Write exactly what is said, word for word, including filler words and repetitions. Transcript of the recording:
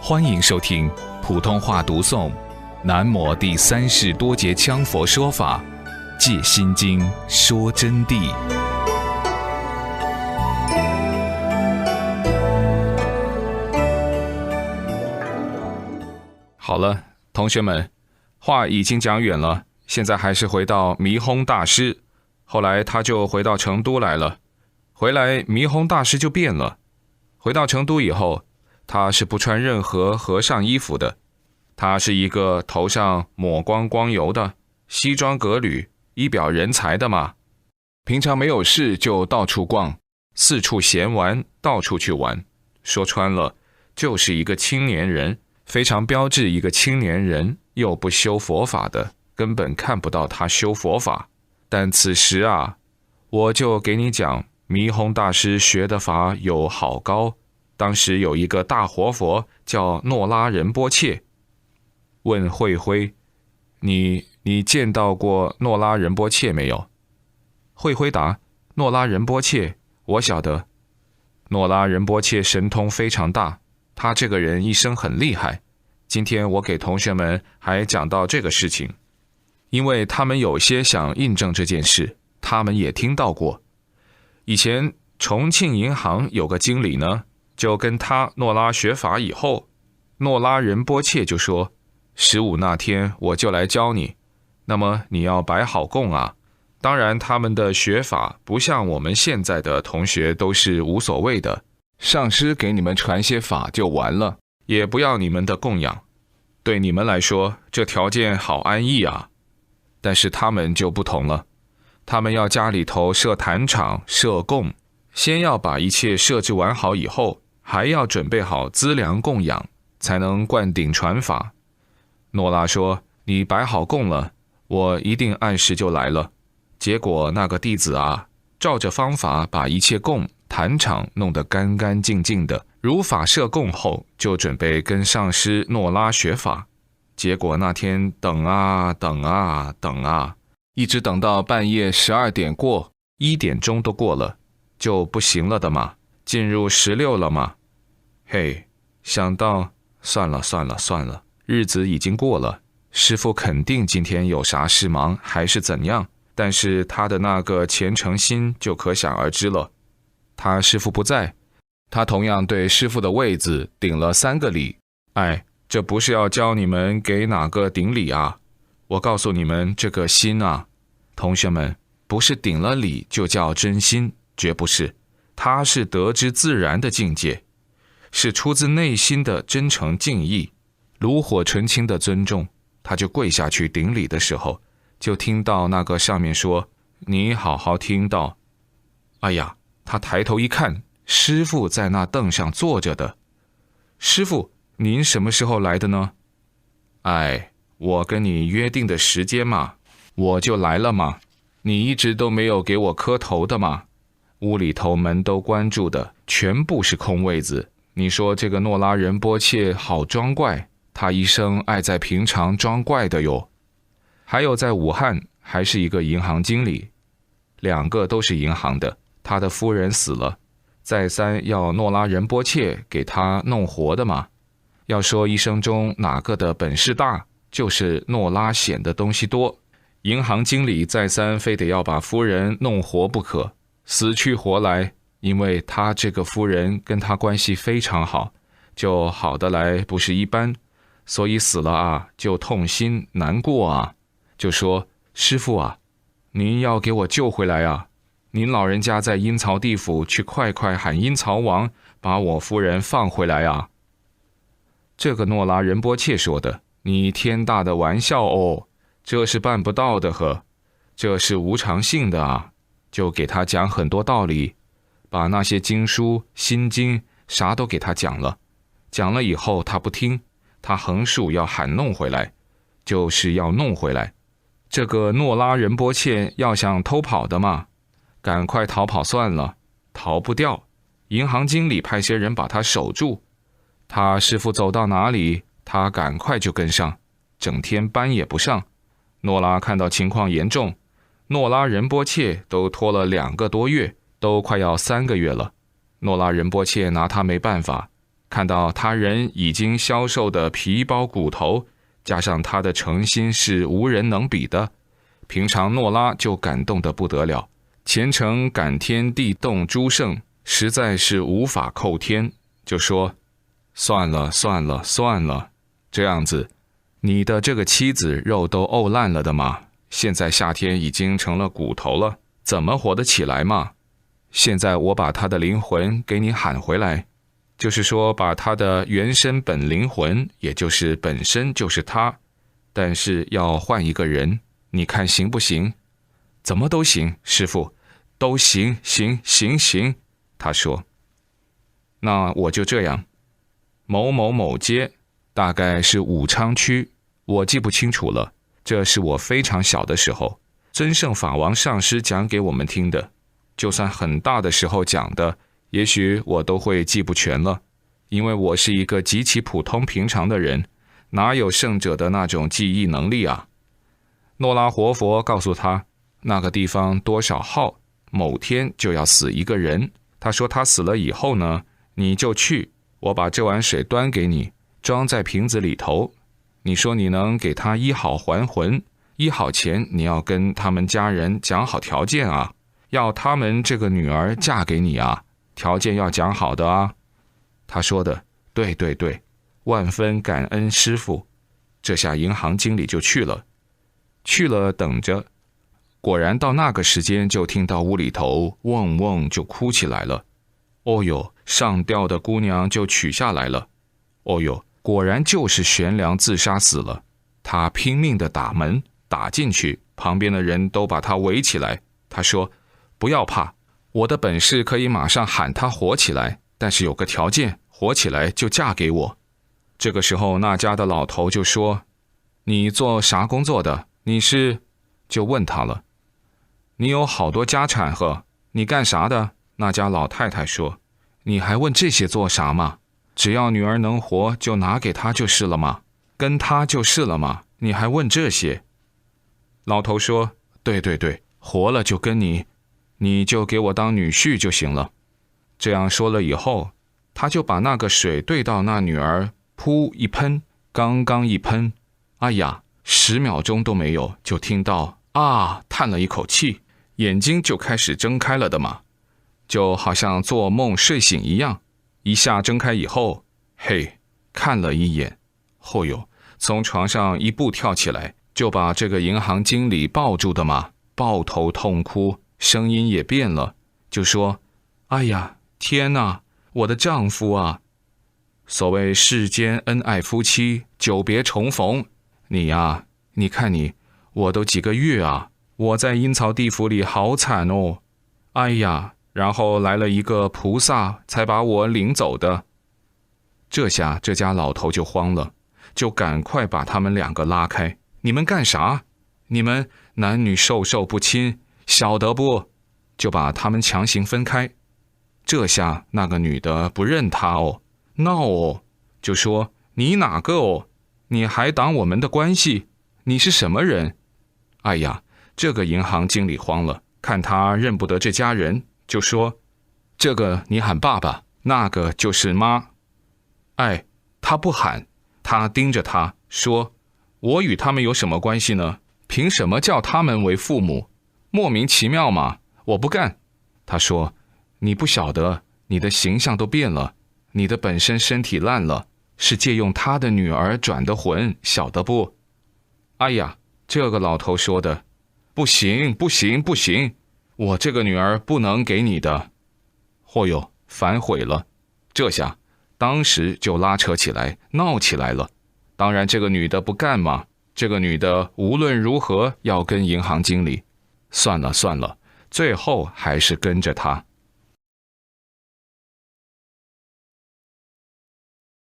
欢迎收听普通话读诵南摩第三世多杰羌佛说法戒心经说真谛。好了，同学们，话已经讲远了，现在还是回到弥烘大师。后来他就回到成都来了，回来弥烘大师就变了。回到成都以后，他是不穿任何和尚衣服的，他是一个头上抹光光油的，西装革履，一表人才的嘛。平常没有事就到处逛，四处闲玩，到处去玩。说穿了，就是一个青年人，非常标致一个青年人，又不修佛法的，根本看不到他修佛法。但此时啊，我就给你讲，弥烘大师学的法有好高。当时有一个大活佛叫诺拉仁波切，问慧辉，你你见到过诺拉仁波切没有？慧辉答，诺拉仁波切我晓得。诺拉仁波切神通非常大，他这个人一生很厉害。今天我给同学们还讲到这个事情，因为他们有些想印证这件事，他们也听到过。以前重庆银行有个经理呢，就跟他诺拉学法以后，诺拉仁波切就说，十五那天我就来教你，那么你要摆好供啊。当然他们的学法不像我们现在的同学都是无所谓的，上师给你们传些法就完了，也不要你们的供养，对你们来说这条件好安逸啊。但是他们就不同了，他们要家里头设坛场设供，先要把一切设置完好以后，还要准备好资粮供养，才能灌顶传法。诺拉说，你摆好供了，我一定按时就来了。结果那个弟子啊，照着方法把一切供坛场弄得干干净净的，如法设供后，就准备跟上师诺拉学法。结果那天等啊等啊等啊，一直等到半夜十二点过，一点钟都过了，就不行了的嘛，进入十六了嘛。嘿，想到算了算了算了，日子已经过了，师父肯定今天有啥事忙还是怎样，但是他的那个虔诚心就可想而知了。他师父不在，他同样对师父的位子顶了三个礼。哎，这不是要教你们给哪个顶礼啊，我告诉你们这个心啊，同学们，不是顶了礼就叫真心，绝不是，它是得之自然的境界，是出自内心的真诚敬意，炉火纯青的尊重。他就跪下去顶礼的时候，就听到那个上面说，你好好听到。哎呀，他抬头一看，师父在那凳上坐着的。师父，您什么时候来的呢？哎，我跟你约定的时间嘛，我就来了嘛。你一直都没有给我磕头的嘛。屋里头门都关住的，全部是空位子。你说这个诺拉仁波切好装怪，他一生爱在平常装怪的哟。还有在武汉还是一个银行经理，两个都是银行的，他的夫人死了，再三要诺拉仁波切给他弄活的嘛。要说一生中哪个的本事大，就是诺拉显的东西多。银行经理再三非得要把夫人弄活不可，死去活来，因为他这个夫人跟他关系非常好，就好得来不是一般，所以死了啊就痛心难过啊，就说，师父啊，您要给我救回来啊，您老人家在阴曹地府去快快喊阴曹王，把我夫人放回来啊。这个诺拉仁波切说的，你天大的玩笑哦，这是办不到的呵，这是无常性的啊。就给他讲很多道理，把那些经书心经啥都给他讲了，讲了以后他不听，他横竖要喊弄回来，就是要弄回来。这个诺拉仁波切要想偷跑的嘛，赶快逃跑算了，逃不掉，银行经理派些人把他守住，他师父走到哪里，他赶快就跟上，整天班也不上。诺拉看到情况严重，诺拉仁波切都拖了两个多月，都快要三个月了。诺拉仁波切拿他没办法， 看到他人已经消瘦的皮包骨头，加上他的诚心是无人能比的，平常诺拉就感动得不得了，虔诚感天地动诸圣，实在是无法扣天，就说算了算了算了，这样子，你的这个妻子肉都沤烂了的嘛，现在夏天已经成了骨头了，怎么活得起来嘛？现在我把他的灵魂给你喊回来，就是说把他的原身本灵魂，也就是本身就是他，但是要换一个人，你看行不行？怎么都行，师父，都行行行行。他说，那我就这样，某某某街，大概是武昌区，我记不清楚了，这是我非常小的时候，尊圣法王上师讲给我们听的，就算很大的时候讲的，也许我都会记不全了，因为我是一个极其普通平常的人，哪有圣者的那种记忆能力啊？诺拉活佛告诉他，那个地方多少号，某天就要死一个人。他说他死了以后呢，你就去，我把这碗水端给你，装在瓶子里头。你说你能给他医好还魂，医好前你要跟他们家人讲好条件啊，要他们这个女儿嫁给你啊，条件要讲好的啊。他说的，对对对，万分感恩师父。这下银行经理就去了，去了等着。果然到那个时间就听到屋里头嗡嗡就哭起来了。哦哟，上吊的姑娘就取下来了。哦哟，果然就是悬梁自杀死了。他拼命的打门，打进去，旁边的人都把他围起来。他说，不要怕，我的本事可以马上喊他活起来，但是有个条件，活起来就嫁给我。这个时候那家的老头就说，你做啥工作的？你是？就问他了，你有好多家产呵，你干啥的？那家老太太说，你还问这些做啥嘛？只要女儿能活就拿给她就是了嘛，跟她就是了嘛，你还问这些？老头说，对对对，活了就跟你，你就给我当女婿就行了。这样说了以后，他就把那个水兑到那女儿，噗一喷，刚刚一喷，哎呀，十秒钟都没有，就听到啊，叹了一口气，眼睛就开始睁开了的嘛，就好像做梦睡醒一样。一下睁开以后，嘿，看了一眼，后哟，从床上一步跳起来，就把这个银行经理抱住的嘛，抱头痛哭，声音也变了，就说，哎呀，天哪，我的丈夫啊！所谓世间恩爱夫妻，久别重逢，你呀，你看你，我都几个月啊，我在阴曹地府里好惨哦，哎呀，然后来了一个菩萨才把我领走的。这下这家老头就慌了，就赶快把他们两个拉开，你们干啥？你们男女授受不亲，晓得不？就把他们强行分开。这下那个女的不认他哦，闹哦，就说，你哪个哦？你还挡我们的关系？你是什么人？哎呀，这个银行经理慌了，看他认不得这家人，就说，这个你喊爸爸，那个就是妈。哎，他不喊，他盯着他说，我与他们有什么关系呢？凭什么叫他们为父母？莫名其妙嘛，我不干。他说，你不晓得，你的形象都变了，你的本身身体烂了，是借用他的女儿转的魂，晓得不？哎呀，这个老头说的，不行不行不行，我这个女儿不能给你的。嚯哟，反悔了。这下当时就拉扯起来，闹起来了。当然这个女的不干嘛，这个女的无论如何要跟银行经理。算了算了，最后还是跟着他。